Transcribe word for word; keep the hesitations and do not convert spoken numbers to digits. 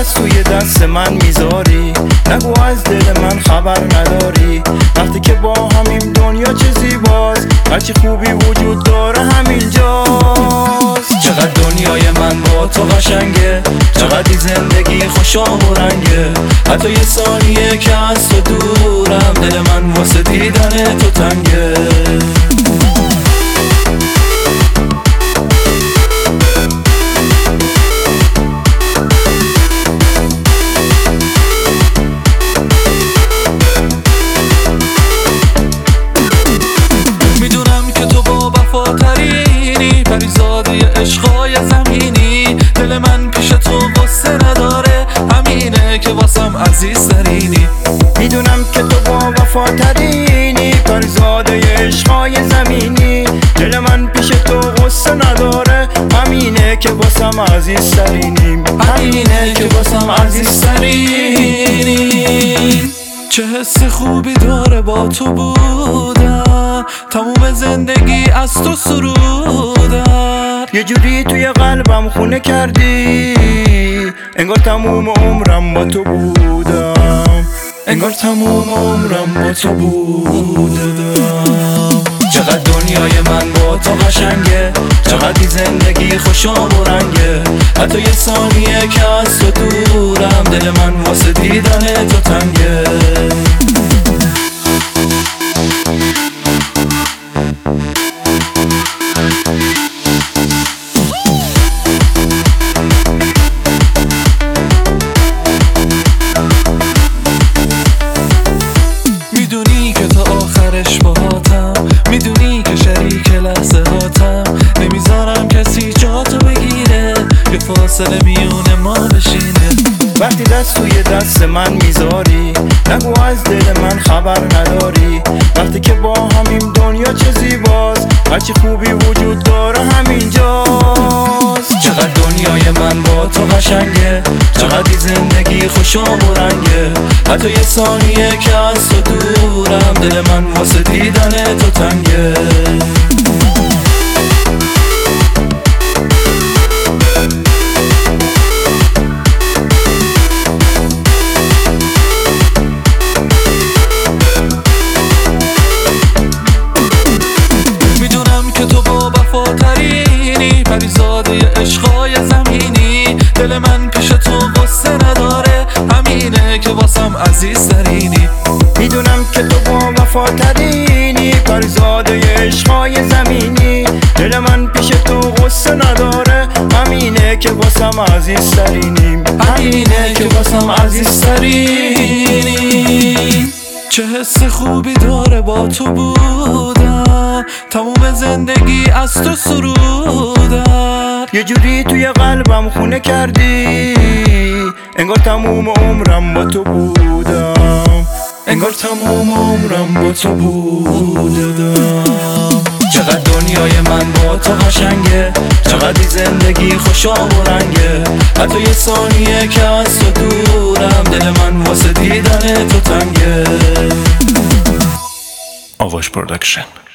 دست توی دست من میذاری، نگو از دل من خبر نداری. وقتی که با همین دنیا چه زیباست، هرچی خوبی وجود داره همینجاست. چقدر دنیای من با تو قشنگه، چقدر زندگی خوشا و رنگه. حتی یه ثانیه که از تو دورم، دل من واسه دیدن تو تنگه. عشقای زمینی، دل من پیش تو غصه نداره، همینه که واسم عزیز ترینی. میدونم که تو با وفاترینی، پرزاده عشقای زمینی. دل من پیش تو غصه نداره، همینه که واسم عزیز ترینی. همینه که واسم عزیز ترینی. چه حس خوبی داره با تو بودن، تموم زندگی از تو سرودن. یه جوری توی قلبم خونه کردی، انگار تموم عمرم با تو بودم، انگار تموم عمرم با تو بودم. چقدر دنیای من با تو قشنگه، چقدر زندگی خوشا و رنگه. حتی یه ثانیه که از تو دورم، دل من واسه دیدن تو تنگه. میدونی که تا آخرش باهاتم، میدونی که شریک لحظه هاتم. نمیذارم کسی جا تو بگیره، یه فاصله میونه ما بشینه. وقتی دست توی دست من میذاری، نگو از دل من خبر نداری. وقتی که با همین دنیا چه زیباست، هرچی خوبی وجود داره همینجاست. چقدر دنیای من با تو قشنگه، چقدر زندگی خوشا و رنگه. حتی یه ثانیه که از تو دورم، دل من واسه دیدن تو تنگه. پریزاده عشقای زمینی، دل من پیش تو غصه نداره، همینه که واسم عزیز ترینی. میدونم که تو با وفاترینی، پریزاده عشقای زمینی. دل من پیش تو غصه نداره، همینه که واسم عزیز ترینی. همینه که واسم عزیز ترینی. چه حس خوبی داره با تو بودن، تموم زندگی از تو سرودن. یه جوری توی قلبم خونه کردی، انگار تموم عمرم با تو بودم، انگار تموم عمرم با تو بودم. چقدر دنیای من با تو قشنگه، چقدر زندگی خوشا و رنگه. حتی یه ثانیه که از تو دورم، دل من واسه دیدن تو تنگه. آواش پروداکشن.